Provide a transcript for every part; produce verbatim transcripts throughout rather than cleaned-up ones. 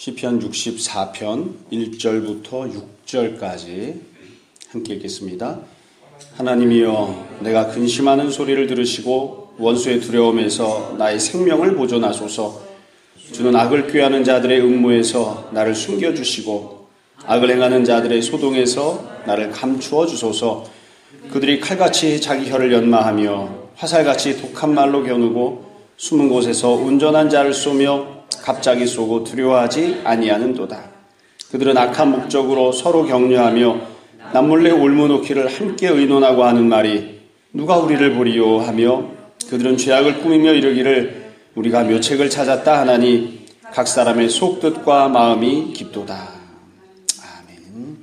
시편 육십사 편 일 절부터 육 절까지 함께 읽겠습니다. 하나님이여, 내가 근심하는 소리를 들으시고 원수의 두려움에서 나의 생명을 보존하소서. 주는 악을 꾀하는 자들의 음모에서 나를 숨겨주시고 악을 행하는 자들의 소동에서 나를 감추어 주소서. 그들이 칼같이 자기 혀를 연마하며 화살같이 독한 말로 겨누고 숨은 곳에서 온전한 자를 쏘며 갑자기 쏘고 두려워하지 아니하는도다. 그들은 악한 목적으로 서로 격려하며 남몰래 올무놓기를 함께 의논하고 하는 말이 누가 우리를 보리요 하며 그들은 죄악을 꾸미며 이르기를 우리가 묘책을 찾았다 하나니 각 사람의 속뜻과 마음이 깊도다. 아멘.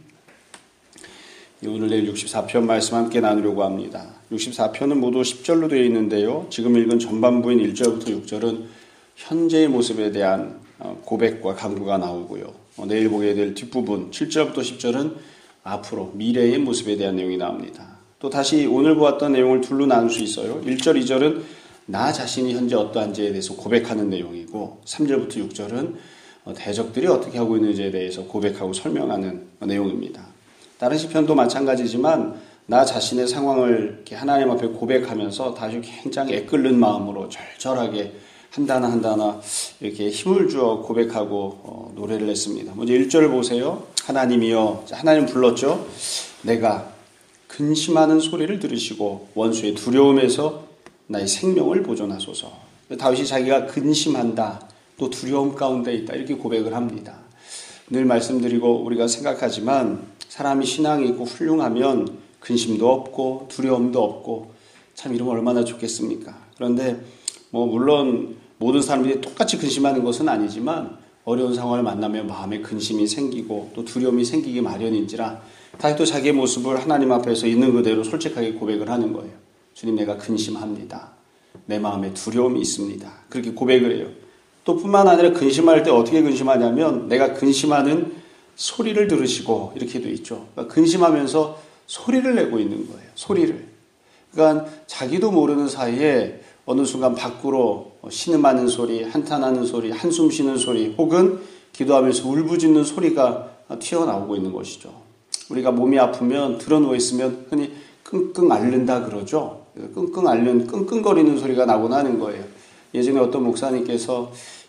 오늘 내일 육십사 편 말씀 함께 나누려고 합니다. 육십사 편은 모두 십 절로 되어 있는데요. 지금 읽은 전반부인 일 절부터 육 절은 현재의 모습에 대한 고백과 강구가 나오고요. 내일 보게 될 뒷부분 칠 절부터 십 절은 앞으로 미래의 모습에 대한 내용이 나옵니다. 또 다시 오늘 보았던 내용을 둘로 나눌 수 있어요. 일 절, 이 절은 나 자신이 현재 어떠한지에 대해서 고백하는 내용이고 삼 절부터 육 절은 대적들이 어떻게 하고 있는지에 대해서 고백하고 설명하는 내용입니다. 다른 시편도 마찬가지지만 나 자신의 상황을 이렇게 하나님 앞에 고백하면서 다시 굉장히 애끓는 마음으로 절절하게 한 단어 한 단어 이렇게 힘을 주어 고백하고 어, 노래를 했습니다. 먼저 일 절 보세요. 하나님이여, 하나님 불렀죠. 내가 근심하는 소리를 들으시고 원수의 두려움에서 나의 생명을 보존하소서. 다윗이 자기가 근심한다, 또 두려움 가운데 있다, 이렇게 고백을 합니다. 늘 말씀드리고 우리가 생각하지만 사람이 신앙이 있고 훌륭하면 근심도 없고 두려움도 없고 참 이러면 얼마나 좋겠습니까? 그런데 뭐 물론 모든 사람들이 똑같이 근심하는 것은 아니지만 어려운 상황을 만나면 마음에 근심이 생기고 또 두려움이 생기기 마련인지라 다윗도 자기의 모습을 하나님 앞에서 있는 그대로 솔직하게 고백을 하는 거예요. 주님, 내가 근심합니다. 내 마음에 두려움이 있습니다. 그렇게 고백을 해요. 또 뿐만 아니라 근심할 때 어떻게 근심하냐면 내가 근심하는 소리를 들으시고 이렇게 돼 있죠. 그러니까 근심하면서 소리를 내고 있는 거예요. 소리를. 그러니까 자기도 모르는 사이에 어느 순간 밖으로 신음하는 소리, 한탄하는 소리, 한숨 쉬는 소리 혹은 기도하면서 울부짖는 소리가 튀어나오고 있는 것이죠. 우리가 몸이 아프면 드러누워 있으면 흔히 끙끙 앓는다 그러죠. 끙끙 앓는 끙끙거리는 소리가 나곤 하는 거예요. 예전에 어떤 목사님께서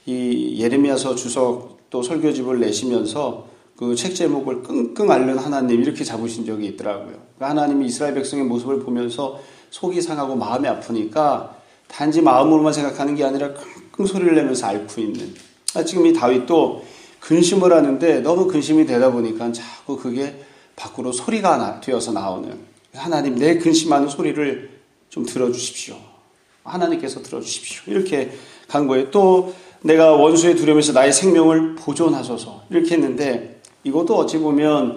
이 예레미야서 주석 또 설교집을 내시면서 그 책 제목을 끙끙 앓는 하나님 이렇게 잡으신 적이 있더라고요. 그러니까 하나님이 이스라엘 백성의 모습을 보면서 속이 상하고 마음이 아프니까 단지 마음으로만 생각하는 게 아니라 끙끙 소리를 내면서 앓고 있는. 지금 이 다윗도 근심을 하는데 너무 근심이 되다 보니까 자꾸 그게 밖으로 소리가 되어서 나오는. 하나님, 내 근심하는 소리를 좀 들어주십시오. 하나님께서 들어주십시오. 이렇게 간 거예요. 또 내가 원수의 두려움에서 나의 생명을 보존하소서. 이렇게 했는데 이것도 어찌 보면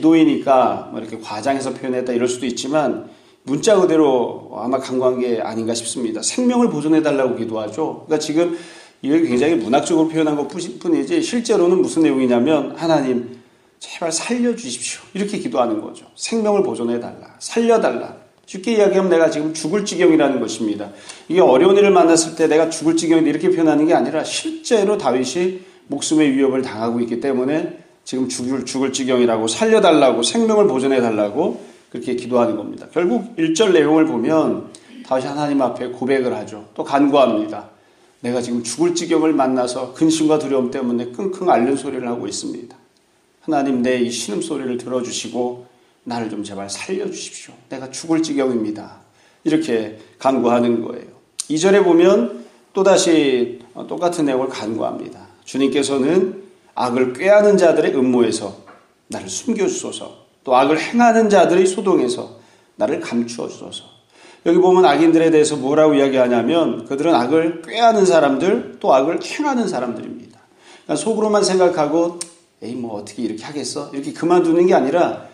기도이니까 뭐 이렇게 과장해서 표현했다 이럴 수도 있지만 문자 그대로 아마 강구한 게 아닌가 싶습니다. 생명을 보존해달라고 기도하죠. 그러니까 지금 이걸 굉장히 문학적으로 표현한 것 뿐이지 실제로는 무슨 내용이냐면 하나님 제발 살려주십시오. 이렇게 기도하는 거죠. 생명을 보존해달라. 살려달라. 쉽게 이야기하면 내가 지금 죽을 지경이라는 것입니다. 이게 어려운 일을 만났을 때 내가 죽을 지경인데 이렇게 표현하는 게 아니라 실제로 다윗이 목숨의 위협을 당하고 있기 때문에 지금 죽을, 죽을 지경이라고 살려달라고 생명을 보존해달라고 그렇게 기도하는 겁니다. 결국 일 절 내용을 보면 다윗이 하나님 앞에 고백을 하죠. 또 간구합니다. 내가 지금 죽을 지경을 만나서 근심과 두려움 때문에 끙끙 앓는 소리를 하고 있습니다. 하나님, 내 이 신음소리를 들어주시고 나를 좀 제발 살려주십시오. 내가 죽을 지경입니다. 이렇게 간구하는 거예요. 이 절에 보면 또다시 똑같은 내용을 간구합니다. 주님께서는 악을 꾀하는 자들의 음모에서 나를 숨겨주소서. 또 악을 행하는 자들의 소동에서 나를 감추어 주소서. 여기 보면 악인들에 대해서 뭐라고 이야기하냐면 그들은 악을 꾀하는 사람들, 또 악을 행하는 사람들입니다. 그러니까 속으로만 생각하고 에이 뭐 어떻게 이렇게 하겠어? 이렇게 그만두는 게 아니라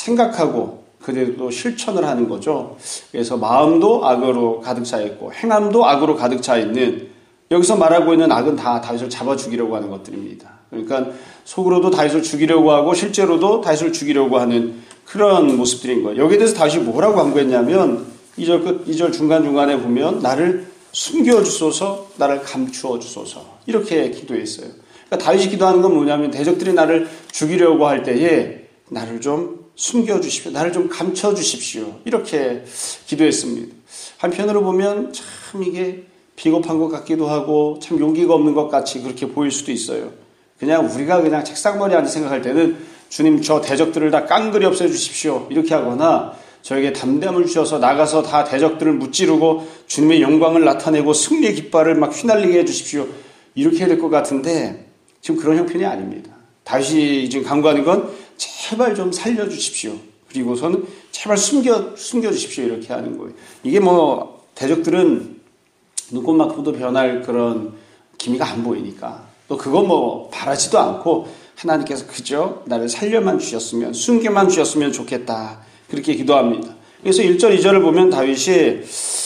생각하고 그대로 실천을 하는 거죠. 그래서 마음도 악으로 가득 차 있고 행함도 악으로 가득 차 있는, 여기서 말하고 있는 악은 다 다윗을 잡아 죽이려고 하는 것들입니다. 그러니까 속으로도 다윗을 죽이려고 하고 실제로도 다윗을 죽이려고 하는 그런 모습들인 거예요. 여기에 대해서 다윗이 뭐라고 간구했냐면 이 절 끝, 이 절 중간중간에 보면 나를 숨겨주소서, 나를 감추어 주소서 이렇게 기도했어요. 그러니까 다윗이 기도하는 건 뭐냐면 대적들이 나를 죽이려고 할 때에 나를 좀 숨겨주십시오. 나를 좀 감춰주십시오. 이렇게 기도했습니다. 한편으로 보면 참 이게 비겁한 것 같기도 하고 참 용기가 없는 것 같이 그렇게 보일 수도 있어요. 그냥 우리가 그냥 책상머리에 앉아 생각할 때는 주님 저 대적들을 다 깡그리 없애주십시오. 이렇게 하거나 저에게 담대함을 주셔서 나가서 다 대적들을 무찌르고 주님의 영광을 나타내고 승리의 깃발을 막 휘날리게 해주십시오. 이렇게 해야 될 것 같은데 지금 그런 형편이 아닙니다. 다윗이 지금 간구하는 건 제발 좀 살려주십시오. 그리고서는 제발 숨겨, 숨겨주십시오. 이렇게 하는 거예요. 이게 뭐 대적들은 눈꽃만큼도 변할 그런 기미가 안 보이니까 또 그건 뭐 바라지도 않고 하나님께서 그저 나를 살려만 주셨으면 숨겨만 주셨으면 좋겠다. 그렇게 기도합니다. 그래서 일 절, 이 절을 보면 다윗이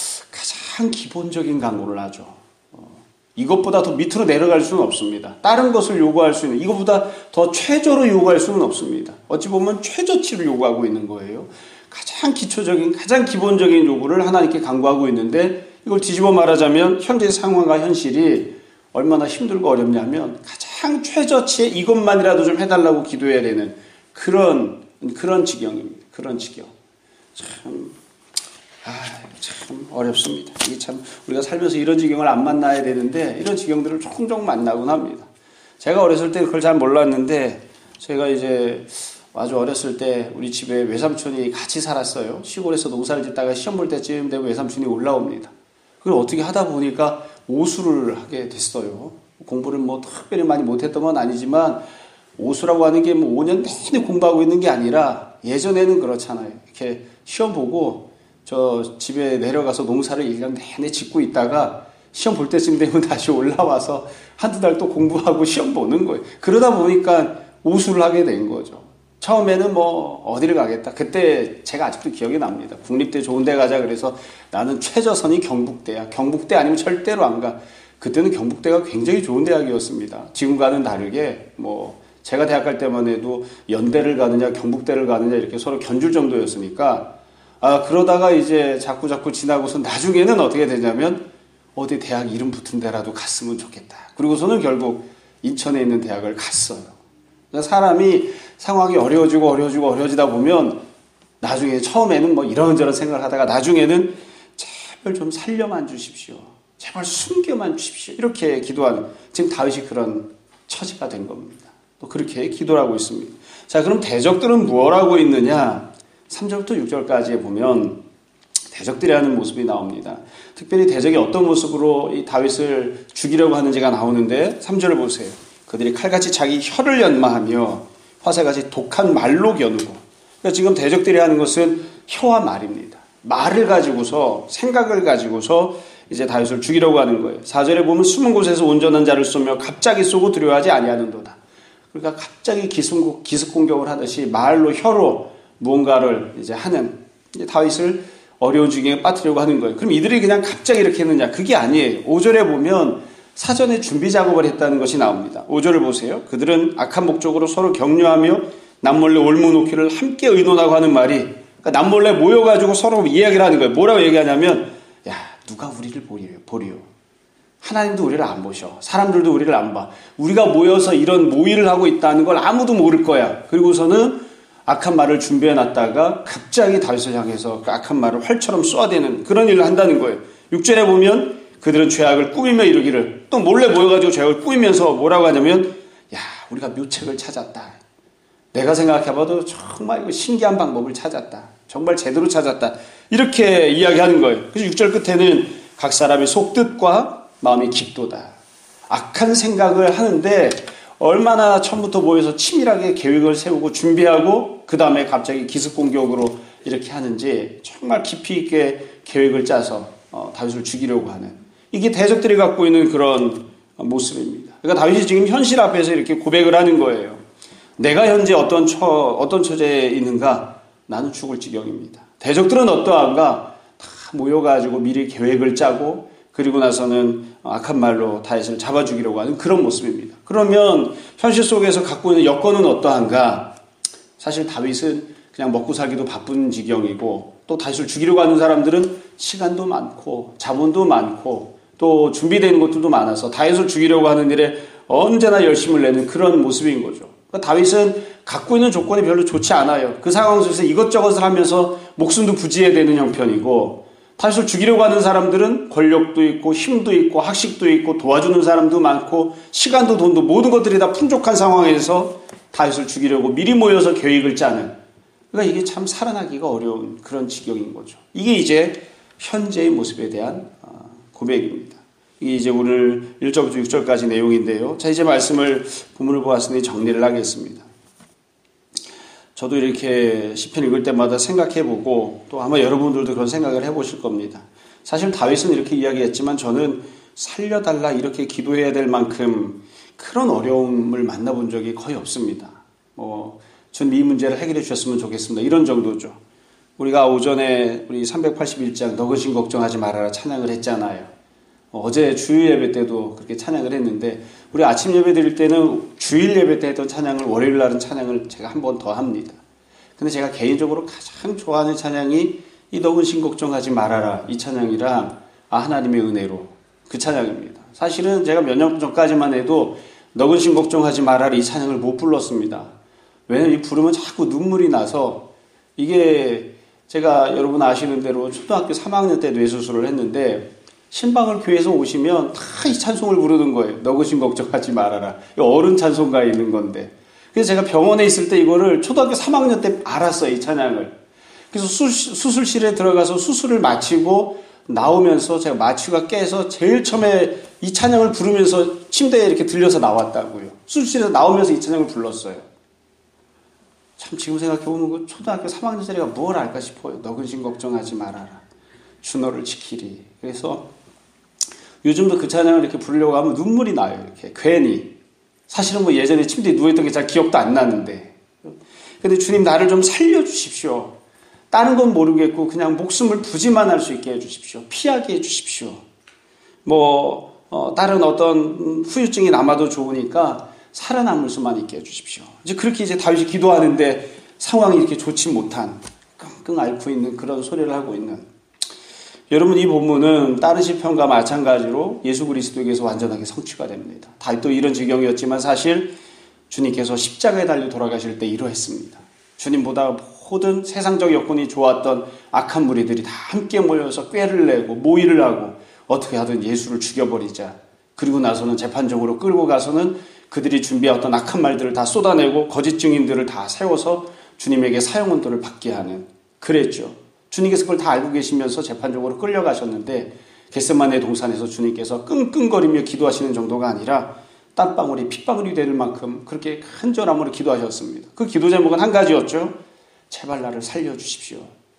가장 기본적인 간구를 하죠. 이것보다 더 밑으로 내려갈 수는 없습니다. 다른 것을 요구할 수 있는, 이것보다 더 최저로 요구할 수는 없습니다. 어찌 보면 최저치를 요구하고 있는 거예요. 가장 기초적인, 가장 기본적인 요구를 하나님께 간구하고 있는데 이걸 뒤집어 말하자면 현재 상황과 현실이 얼마나 힘들고 어렵냐면 가장 최저치의 이것만이라도 좀 해달라고 기도해야 되는 그런, 그런 지경입니다. 그런 지경. 참, 아, 참 어렵습니다. 이게 참 우리가 살면서 이런 지경을 안 만나야 되는데 이런 지경들을 종종 만나곤 합니다. 제가 어렸을 때 그걸 잘 몰랐는데 제가 이제 아주 어렸을 때 우리 집에 외삼촌이 같이 살았어요. 시골에서 농사를 짓다가 시험 볼 때쯤 되고 외삼촌이 올라옵니다. 그걸 어떻게 하다 보니까 오수를 하게 됐어요. 공부를 뭐 특별히 많이 못했던 건 아니지만 오수라고 하는 게 뭐 오 년 내내 공부하고 있는 게 아니라 예전에는 그렇잖아요. 이렇게 시험 보고 저 집에 내려가서 농사를 일 년 내내 짓고 있다가 시험 볼 때쯤 되면 다시 올라와서 한두 달 또 공부하고 시험 보는 거예요. 그러다 보니까 오수를 하게 된 거죠. 처음에는 뭐 어디를 가겠다. 그때 제가 아직도 기억이 납니다. 국립대 좋은 데 가자 그래서 나는 최저선이 경북대야. 경북대 아니면 절대로 안 가. 그때는 경북대가 굉장히 좋은 대학이었습니다. 지금과는 다르게 뭐 제가 대학 갈 때만 해도 연대를 가느냐 경북대를 가느냐 이렇게 서로 견줄 정도였으니까 아 그러다가 이제 자꾸 자꾸 지나고서 나중에는 어떻게 되냐면 어디 대학 이름 붙은 데라도 갔으면 좋겠다. 그리고서는 결국 인천에 있는 대학을 갔어요. 그러니까 사람이 상황이 어려워지고 어려워지고 어려워지다 보면 나중에 처음에는 뭐 이런저런 생각을 하다가 나중에는 제발 좀 살려만 주십시오. 제발 숨겨만 주십시오. 이렇게 기도하는 지금 다윗이 그런 처지가 된 겁니다. 또 그렇게 기도를 하고 있습니다. 자, 그럼 대적들은 뭘 하고 있느냐? 삼 절부터 육 절까지 보면 대적들이 하는 모습이 나옵니다. 특별히 대적이 어떤 모습으로 이 다윗을 죽이려고 하는지가 나오는데 삼 절을 보세요. 그들이 칼같이 자기 혀를 연마하며 화살같이 독한 말로 겨누고 그러니까 지금 대적들이 하는 것은 혀와 말입니다. 말을 가지고서 생각을 가지고서 이제 다윗을 죽이려고 하는 거예요. 사 절에 보면 숨은 곳에서 온전한 자를 쏘며 갑자기 쏘고 두려워하지 아니하는도다. 그러니까 갑자기 기습, 기습 공격을 하듯이 말로 혀로 무언가를 이제 하는 이제 다윗을 어려운 중에 빠뜨리려고 하는 거예요. 그럼 이들이 그냥 갑자기 이렇게 했느냐? 그게 아니에요. 오 절에 보면 사전에 준비 작업을 했다는 것이 나옵니다. 오 절을 보세요. 그들은 악한 목적으로 서로 격려하며 남몰래 올무놓기를 함께 의논하고 하는 말이 그러니까 남몰래 모여가지고 서로 이야기를 하는 거예요. 뭐라고 얘기하냐면 야 누가 우리를 보리요? 보리요. 하나님도 우리를 안 보셔. 사람들도 우리를 안 봐. 우리가 모여서 이런 모의를 하고 있다는 걸 아무도 모를 거야. 그리고서는 악한 말을 준비해놨다가 갑자기 다윗을 향해서 그 악한 말을 활처럼 쏘아대는 그런 일을 한다는 거예요. 육 절에 보면 그들은 죄악을 꾸미며 이루기를 또 몰래 모여가지고 죄악을 꾸미면서 뭐라고 하냐면 야 우리가 묘책을 찾았다. 내가 생각해봐도 정말 이거 신기한 방법을 찾았다. 정말 제대로 찾았다. 이렇게 이야기하는 거예요. 그래서 육 절 끝에는 각 사람의 속뜻과 마음이 깊도다. 악한 생각을 하는데 얼마나 처음부터 모여서 치밀하게 계획을 세우고 준비하고 그 다음에 갑자기 기습공격으로 이렇게 하는지 정말 깊이 있게 계획을 짜서 어, 다윗을 죽이려고 하는 이게 대적들이 갖고 있는 그런 모습입니다. 그러니까 다윗이 지금 현실 앞에서 이렇게 고백을 하는 거예요. 내가 현재 어떤 처, 어떤 처지에 있는가? 나는 죽을 지경입니다. 대적들은 어떠한가? 다 모여가지고 미리 계획을 짜고 그리고 나서는 악한 말로 다윗을 잡아 죽이려고 하는 그런 모습입니다. 그러면 현실 속에서 갖고 있는 여건은 어떠한가? 사실 다윗은 그냥 먹고 살기도 바쁜 지경이고 또 다윗을 죽이려고 하는 사람들은 시간도 많고 자본도 많고 또 준비되는 것들도 많아서 다윗을 죽이려고 하는 일에 언제나 열심을 내는 그런 모습인 거죠. 그러니까 다윗은 갖고 있는 조건이 별로 좋지 않아요. 그 상황 속에서 이것저것을 하면서 목숨도 부지해되는 형편이고, 다윗을 죽이려고 하는 사람들은 권력도 있고 힘도 있고 학식도 있고 도와주는 사람도 많고 시간도 돈도 모든 것들이 다 풍족한 상황에서 다윗을 죽이려고 미리 모여서 계획을 짜는, 그러니까 이게 참 살아나기가 어려운 그런 지경인 거죠. 이게 이제 현재의 모습에 대한 고백입니다. 이게 이제 오늘 일 절부터 육 절까지 내용인데요. 자, 이제 말씀을 본문을 보았으니 정리를 하겠습니다. 저도 이렇게 시편 읽을 때마다 생각해보고 또 아마 여러분들도 그런 생각을 해보실 겁니다. 사실 다윗은 이렇게 이야기했지만 저는 살려달라 이렇게 기도해야 될 만큼 그런 어려움을 만나본 적이 거의 없습니다. 뭐, 전 이 문제를 해결해 주셨으면 좋겠습니다. 이런 정도죠. 우리가 오전에 우리 삼백팔십일 장 너그신 걱정하지 말아라 찬양을 했잖아요. 어제 주일 예배 때도 그렇게 찬양을 했는데, 우리 아침 예배 드릴 때는 주일 예배 때 했던 찬양을 월요일 날은 찬양을 제가 한 번 더 합니다. 근데 제가 개인적으로 가장 좋아하는 찬양이 이 너그신 걱정하지 말아라 이 찬양이랑 아 하나님의 은혜로 그 찬양입니다. 사실은 제가 몇 년 전까지만 해도 너그신 걱정하지 말아라 이 찬양을 못 불렀습니다. 왜냐면 이 부르면 자꾸 눈물이 나서, 이게 제가 여러분 아시는 대로 초등학교 삼 학년 때 뇌수술을 했는데 신방을 교회에서 오시면 다 이 찬송을 부르는 거예요. 너그신 걱정하지 말아라. 어른 찬송가에 있는 건데. 그래서 제가 병원에 있을 때 이거를 초등학교 삼 학년 때 알았어요, 이 찬양을. 그래서 수, 수술실에 들어가서 수술을 마치고 나오면서 제가 마취가 깨서 제일 처음에 이 찬양을 부르면서 침대에 이렇게 들려서 나왔다고요. 수술실에서 나오면서 이 찬양을 불렀어요. 참 지금 생각해보면 그 초등학교 삼 학년짜리가 뭘 알까 싶어요. 너그신 걱정하지 말아라. 주 너를 지키리. 그래서 요즘도 그 찬양을 이렇게 부르려고 하면 눈물이 나요. 이렇게 괜히. 사실은 뭐 예전에 침대에 누워있던 게 잘 기억도 안 나는데. 근데 주님 나를 좀 살려주십시오. 다른 건 모르겠고 그냥 목숨을 부지만 할 수 있게 해주십시오. 피하게 해주십시오. 뭐 어, 다른 어떤 후유증이 남아도 좋으니까 살아남을 수만 있게 해주십시오. 이제 그렇게 이제 다윗이 기도하는데 상황이 이렇게 좋지 못한, 끙끙 앓고 있는 그런 소리를 하고 있는. 여러분, 이 본문은 다른 시편과 마찬가지로 예수 그리스도에게서 완전하게 성취가 됩니다. 다윗도 이런 지경이었지만 사실 주님께서 십자가에 달려 돌아가실 때 이러했습니다. 주님보다 모든 세상적 여건이 좋았던 악한 무리들이 다 함께 모여서 꾀를 내고 모의를 하고 어떻게 하든 예수를 죽여버리자. 그리고 나서는 재판정으로 끌고 가서는 그들이 준비했던 악한 말들을 다 쏟아내고 거짓 증인들을 다 세워서 주님에게 사형언도를 받게 하는, 그랬죠. 주님께서 그걸 다 알고 계시면서 재판적으로 끌려가셨는데 겟세마네 동산에서 주님께서 끙끙거리며 기도하시는 정도가 아니라 땀방울이 핏방울이 될 만큼 그렇게 간절함으로 기도하셨습니다. 그 기도 제목은 한 가지였죠. 제발 나를 살려주십시오.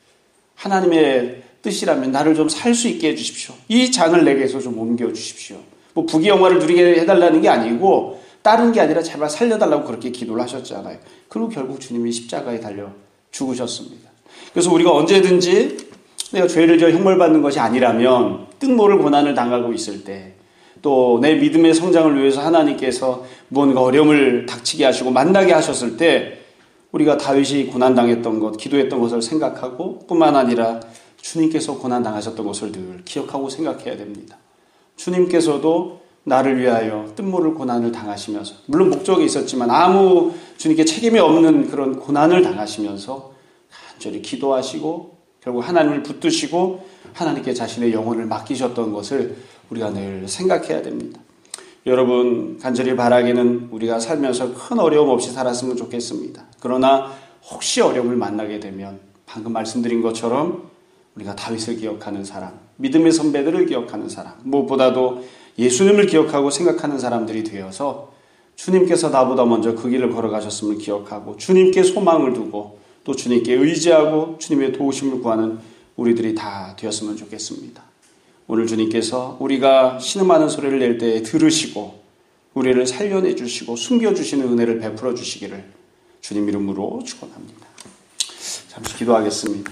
하나님의 뜻이라면 나를 좀 살 수 있게 해주십시오. 이 잔을 내게서 좀 옮겨주십시오. 뭐 부귀 영화를 누리게 해달라는 게 아니고 다른 게 아니라 제발 살려달라고 그렇게 기도를 하셨잖아요. 그리고 결국 주님이 십자가에 달려 죽으셨습니다. 그래서 우리가 언제든지 내가 죄를 지어 형벌받는 것이 아니라면 뜻모를 고난을 당하고 있을 때, 또 내 믿음의 성장을 위해서 하나님께서 무언가 어려움을 닥치게 하시고 만나게 하셨을 때 우리가 다윗이 고난당했던 것, 기도했던 것을 생각하고 뿐만 아니라 주님께서 고난당하셨던 것을 늘 기억하고 생각해야 됩니다. 주님께서도 나를 위하여 뜻모를 고난을 당하시면서, 물론 목적이 있었지만 아무 주님께 책임이 없는 그런 고난을 당하시면서 간절히 기도하시고 결국 하나님을 붙드시고 하나님께 자신의 영혼을 맡기셨던 것을 우리가 늘 생각해야 됩니다. 여러분, 간절히 바라기는 우리가 살면서 큰 어려움 없이 살았으면 좋겠습니다. 그러나 혹시 어려움을 만나게 되면 방금 말씀드린 것처럼 우리가 다윗을 기억하는 사람, 믿음의 선배들을 기억하는 사람, 무엇보다도 예수님을 기억하고 생각하는 사람들이 되어서 주님께서 나보다 먼저 그 길을 걸어가셨음을 기억하고 주님께 소망을 두고 또 주님께 의지하고 주님의 도우심을 구하는 우리들이 다 되었으면 좋겠습니다. 오늘 주님께서 우리가 신음하는 소리를 낼 때 들으시고 우리를 살려내 주시고 숨겨주시는 은혜를 베풀어 주시기를 주님 이름으로 축원합니다. 잠시 기도하겠습니다.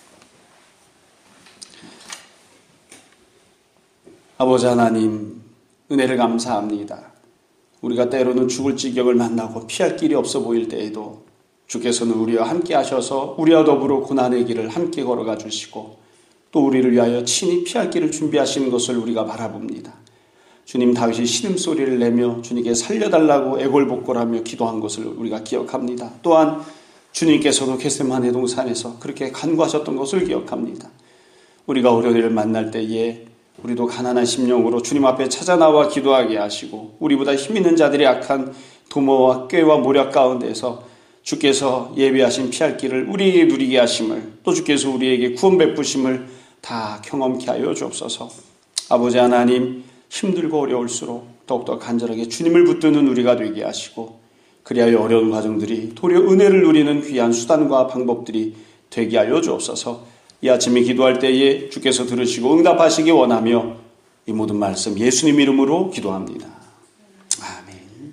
아버지 하나님, 은혜를 감사합니다. 우리가 때로는 죽을 지경을 만나고 피할 길이 없어 보일 때에도 주께서는 우리와 함께 하셔서 우리와 더불어 고난의 길을 함께 걸어가 주시고 또 우리를 위하여 친히 피할 길을 준비하시는 것을 우리가 바라봅니다. 주님 다윗이 신음소리를 내며 주님께 살려달라고 애골복골하며 기도한 것을 우리가 기억합니다. 또한 주님께서도 겟세마네 동산에서 그렇게 간구하셨던 것을 기억합니다. 우리가 어려운 일을 만날 때에 우리도 가난한 심령으로 주님 앞에 찾아 나와 기도하게 하시고 우리보다 힘있는 자들이 악한 도모와 꾀와 모략 가운데서 주께서 예비하신 피할 길을 우리에게 누리게 하심을, 또 주께서 우리에게 구원 베푸심을 다 경험케 하여 주옵소서. 아버지 하나님, 힘들고 어려울수록 더욱더 간절하게 주님을 붙드는 우리가 되게 하시고, 그리하여 어려운 과정들이 도리어 은혜를 누리는 귀한 수단과 방법들이 되게 하여 주옵소서. 이 아침에 기도할 때에 주께서 들으시고 응답하시기 원하며 이 모든 말씀 예수님 이름으로 기도합니다. 아멘.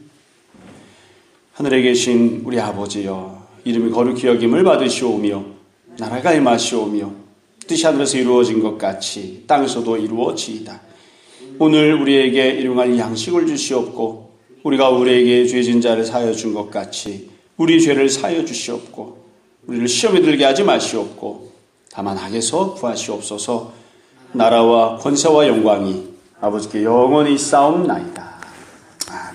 하늘에 계신 우리 아버지여, 이름이 거룩히 여김을 받으시오며 나라가 임하시오며 뜻이 하늘에서 이루어진 것 같이 땅에서도 이루어지이다. 오늘 우리에게 일용할 양식을 주시옵고, 우리가 우리에게 죄진 자를 사하여 준 것 같이 우리 죄를 사하여 주시옵고, 우리를 시험에 들게 하지 마시옵고 다만 악에서 구하시옵소서. 나라와 권세와 영광이 아버지께 영원히 싸움나이다.